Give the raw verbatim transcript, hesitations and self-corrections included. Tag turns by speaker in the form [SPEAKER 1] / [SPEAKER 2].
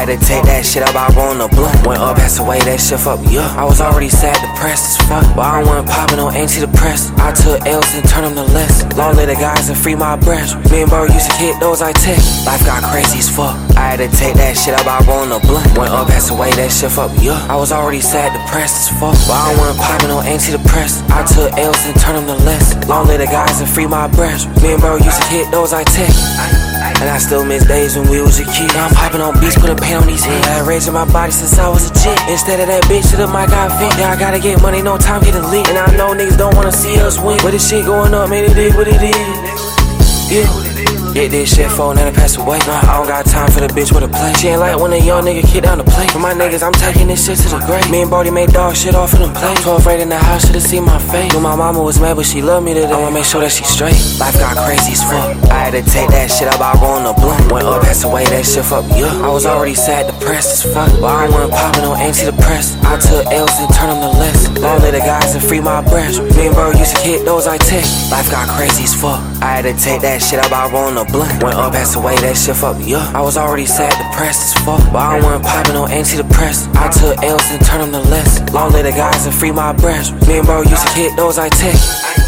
[SPEAKER 1] I had to take that shit up, I rollin' a blunt. Went up, passed away, that shit fucked me up. I was already sad, depressed as fuck, but I don't wanna poppin' on antidepressants. I took L's and turned them to lessons. Long live the guys and free my breath. Me and bro used to hit those I take. Life got crazy as fuck. I had to take that shit up, I rollin' a blunt. Went up, passed away, that shit fucked me up. I was already sad, depressed as fuck, but I don't wanna poppin' on antidepressants. I took L's and turned them to lessons. Long live the guys and free my breath. Me and bro used to hit those I take. And I still miss days when we was a kid. Now I'm popping on beats, put a pain on these heads. I had rage in my body since I was a chick. Instead of that bitch to the mic I vent. Yeah, I gotta get money, no time getting lit. And I know niggas don't wanna see us win, but this shit going up, man, it is what it is. Yeah. Get this shit for and then pass away. Nah, I don't got time for the bitch with a play. She ain't like when a young nigga kick down the plate. For my niggas, I'm taking this shit to the grave. Me and Brody made dog shit off of them plates. twelve right in the house, should've seen my face. Knew my mama was mad, but she loved me today. I wanna make sure that she straight. Life got crazy as fuck. I had to take that shit up, I rollin' a blunt. Went up, passed away, that shit fucked me up. I was already sad, depressed as fuck, but I don't wanna poppin' on antidepressants. I took L's and turned them to lessons. Long live the guys and free my breath. Me and bro used to hit those I take. Life got crazy as fuck. I had to take that shit up, I rollin' a blunt. Went up, passed away, that shit fucked me up. I was already sad, depressed as fuck, but I don't wanna poppin' on antidepressants. I took L's and turned them to lessons. Long live the guys and free my breath. Me and bro used to hit those I take.